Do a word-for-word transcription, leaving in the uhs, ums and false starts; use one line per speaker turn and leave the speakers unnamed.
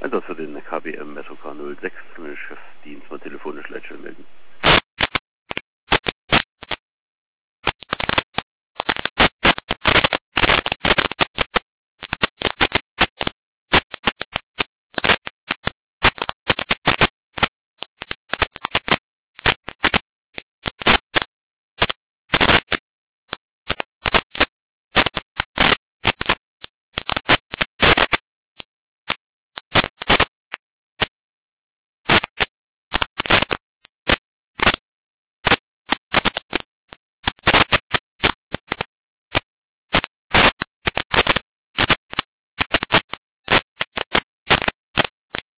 Einsatz für den K B M Metro K null sechs, Schiffsdienst, mal telefonisch Leitstelle melden.